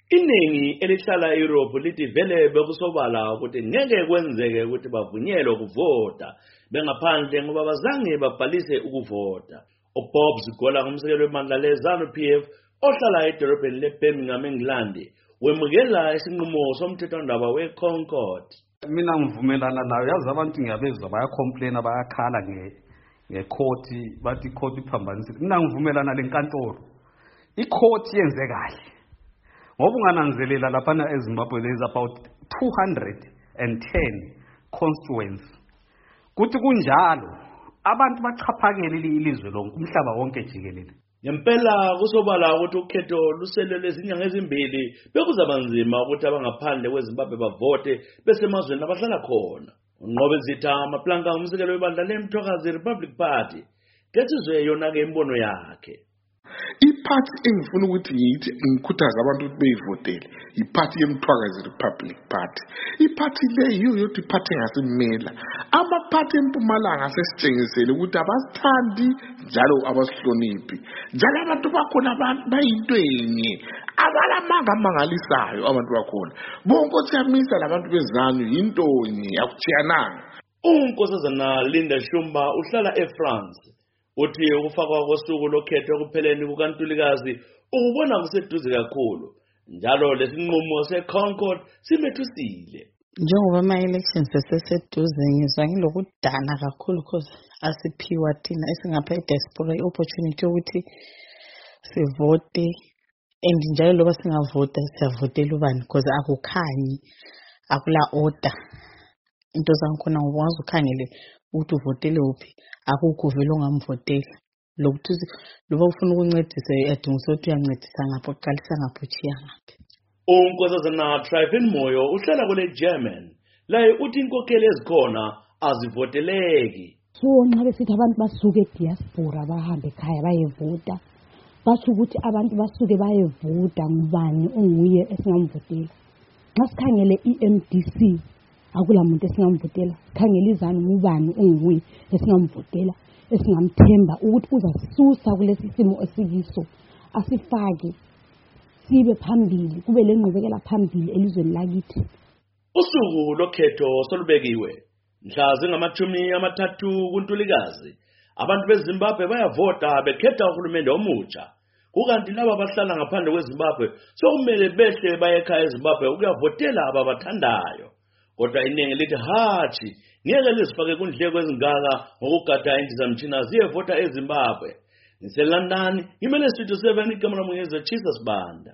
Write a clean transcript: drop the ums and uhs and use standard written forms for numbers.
Iningi elihlala eEurope lithi vele bekusobala ukuthi ngeke kwenzeke ukuthi bavunyelwe ukuvota bengaphandle ngoba bazange babhalise ukuvota. uBob Zigola ngumsekeli webandla leZANU-PF ohlala edolobheni leBirmingham eNgilandi wemukela isinqumo somthethwandaba weConcord. Mina ngivumelana nayo, yazi abantu ngiyabezwa bayacomplaina bayakhala ngecourt bathi icourt iphambanisile. Mina ngivumelana lenkantolo, icourt yenze kahle ngoba ungananzelela lapha eZimbabwe there is about 210 constituents. Kuthi kunjalo abantu bachaphakele ilizwe lonke umhlaba wonke jikelele. Ngempela kusobala ukuthi ukhetho luselele izinyanga ezimbili bekuzabanzima ukuthi abangaphandle kweZimbabwe bavote besemazweni abahlala khona. uNqobezitha Maplanka umsekeli webandla leMthokazi Republic Party kesizwe yona ke imbono yakhe. Iparty engifuna ukuthi ngiyithi ngikhuthaza abantu ukuthi beyivotele iparty yeMthokazi Republic Party. Iparty le yiyo yodwa iparty engasimela. Ama-party eMpumalanga asesitshengisele ukuthi abasithandi njalo abasihloniphi. Njalo abantu bakhona bayinto enye abalamanga amangalisayo abantu bakhona. Bonke othamisa labantu beZANU yinto enye akuchiyananga. uNkosazana Linda Shumba uhlala eFrance. Uthi ukufakwa kosuku lokhetho kupheleni kukaNtulikazi ukubona kuseduze kakhulu. Njalo lesinqumo seConcord simethusile. Njengoba ama-elections eseseduze ngizwa ngilokudana kakhulu because asiphiwa thina esingapha e-diaspora i-opportunity yokuthi sivote and njalo loba singavota siyavotela ubani because akukhanyi akula order. Into zangikhona ngoba wazi ukhangele ukuthi uvotele uphi akukho vele ongamvotela. Lokuthi loba ufuna ukuncedisa uyadingisa ukuthi uyancedisa ngapho uqalisa ngapho uchiya ngaphi. uNkosazana Trifin Moyo uhlala kule German. Laye uthi inkokheli ezikhona azivoteleki. So nxa besithi abantu basuke diaspora bahambe ekhaya bayevota basho ukuthi abantu basuke bayevota ngubani onguye esingamvotela. Nxa sikhangele iMDC akula muntu esingamvotela. Sikhangele iZANU ngubani onguye esingamvotela esingamthemba ukuthi uzasisusa kulesi simo esikiso asifake sibe phambili kube lenqubekela phambili elizweni lakithi. Usuku lokhetho solubekiwe mhla zingama-30 kuNtulikazi. Abantu beZimbabwe bayavota bekhetha uhulumende omutsha. Kukanti laba abahlala ngaphandle kweZimbabwe sokumele behle baye ekhaya eZimbabwe ukuyavotela ababathandayo. Kodwa iningi lithi hathi ngeke lizifake kundleko ezingaka ngokugada indizamtshina ziyevota eZimbabwe. NgiseLondon ngimele Studio 7 ikamera Mungeza Jesus Banda.